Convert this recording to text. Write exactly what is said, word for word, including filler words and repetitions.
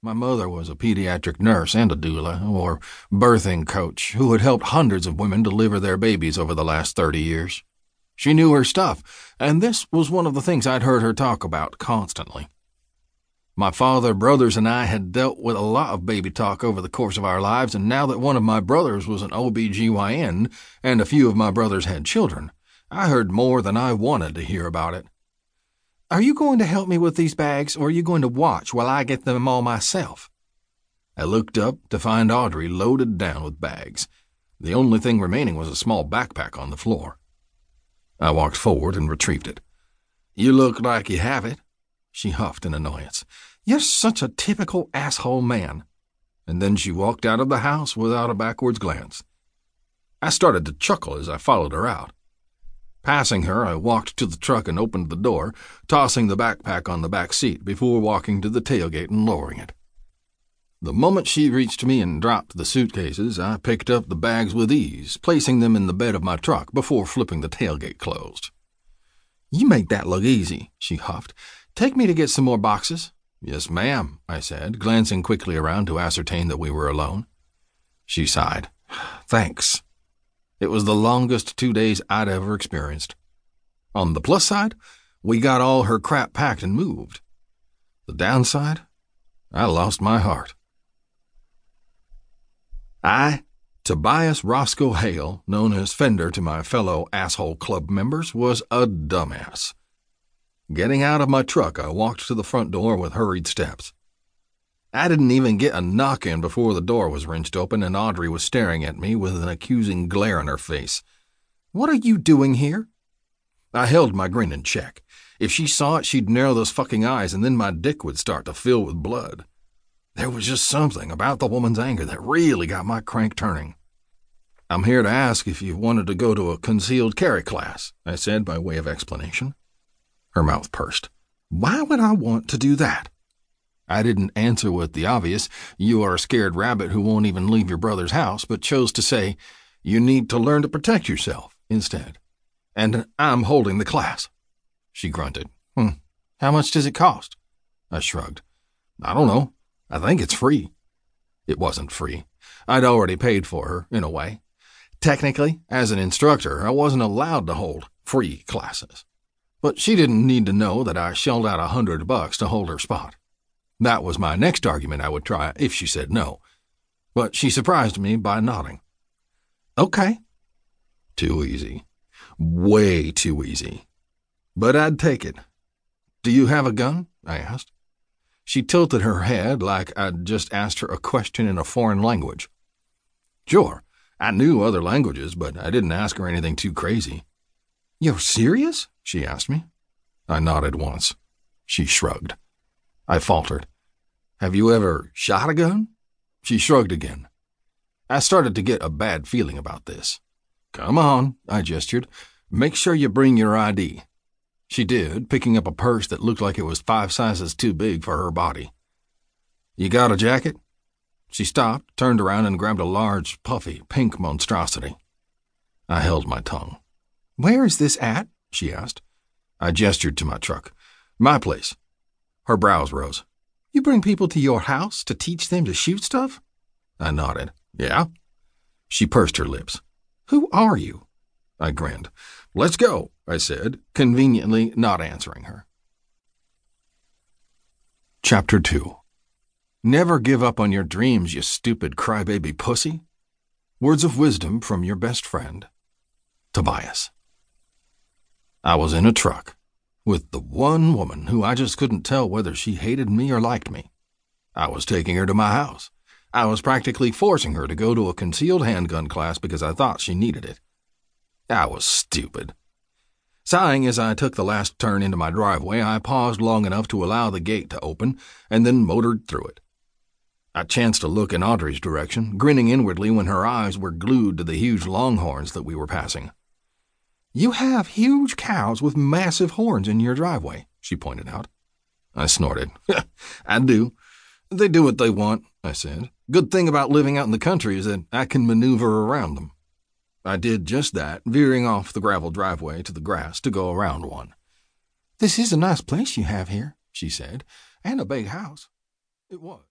My mother was a pediatric nurse and a doula, or birthing coach, who had helped hundreds of women deliver their babies over the last thirty years. She knew her stuff, and this was one of the things I'd heard her talk about constantly. My father, brothers, and I had dealt with a lot of baby talk over the course of our lives, and now that one of my brothers was an O B G Y N and a few of my brothers had children, I heard more than I wanted to hear about it. "Are you going to help me with these bags, or are you going to watch while I get them all myself?" I looked up to find Audrey loaded down with bags. The only thing remaining was a small backpack on the floor. I walked forward and retrieved it. "You look like you have it," she huffed in annoyance. "You're such a typical asshole man." And then she walked out of the house without a backwards glance. I started to chuckle as I followed her out. Passing her, I walked to the truck and opened the door, tossing the backpack on the back seat before walking to the tailgate and lowering it. The moment she reached me and dropped the suitcases, I picked up the bags with ease, placing them in the bed of my truck before flipping the tailgate closed. "You make that look easy," she huffed. "Take me to get some more boxes." "Yes, ma'am," I said, glancing quickly around to ascertain that we were alone. She sighed. "Thanks." It was the longest two days I'd ever experienced. On the plus side, we got all her crap packed and moved. The downside, I lost my heart. I, Tobias Roscoe Hale, known as Fender to my fellow asshole club members, was a dumbass. Getting out of my truck, I walked to the front door with hurried steps. I didn't even get a knock in before the door was wrenched open and Audrey was staring at me with an accusing glare on her face. "What are you doing here?" I held my grin in check. If she saw it, she'd narrow those fucking eyes and then my dick would start to fill with blood. There was just something about the woman's anger that really got my crank turning. "I'm here to ask if you wanted to go to a concealed carry class," I said by way of explanation. Her mouth pursed. "Why would I want to do that?" I didn't answer with the obvious, "You are a scared rabbit who won't even leave your brother's house," but chose to say, "You need to learn to protect yourself," instead. "And I'm holding the class." She grunted. Hmm. "How much does it cost?" I shrugged. "I don't know. I think it's free." It wasn't free. I'd already paid for her, in a way. Technically, as an instructor, I wasn't allowed to hold free classes. But she didn't need to know that I shelled out a hundred bucks to hold her spot. That was my next argument I would try if she said no. But she surprised me by nodding. "Okay." Too easy. Way too easy. But I'd take it. "Do you have a gun?" I asked. She tilted her head like I'd just asked her a question in a foreign language. Sure, I knew other languages, but I didn't ask her anything too crazy. "You're serious?" she asked me. I nodded once. She shrugged. I faltered. "Have you ever shot a gun?" She shrugged again. I started to get a bad feeling about this. "Come on," I gestured. "Make sure you bring your I D." She did, picking up a purse that looked like it was five sizes too big for her body. "You got a jacket?" She stopped, turned around, and grabbed a large, puffy, pink monstrosity. I held my tongue. "Where is this at?" she asked. I gestured to my truck. "My place." Her brows rose. "You bring people to your house to teach them to shoot stuff?" I nodded. "Yeah." She pursed her lips. "Who are you?" I grinned. "Let's go," I said, conveniently not answering her. Chapter two. Never give up on your dreams, you stupid crybaby pussy. Words of wisdom from your best friend, Tobias. I was in a truck with the one woman who I just couldn't tell whether she hated me or liked me. I was taking her to my house. I was practically forcing her to go to a concealed handgun class because I thought she needed it. I was stupid. Sighing as I took the last turn into my driveway, I paused long enough to allow the gate to open and then motored through it. I chanced to look in Audrey's direction, grinning inwardly when her eyes were glued to the huge longhorns that we were passing. "You have huge cows with massive horns in your driveway," she pointed out. I snorted. "I do. They do what they want," I said. "Good thing about living out in the country is that I can maneuver around them." I did just that, veering off the gravel driveway to the grass to go around one. "This is a nice place you have here," she said, "and a big house." It was.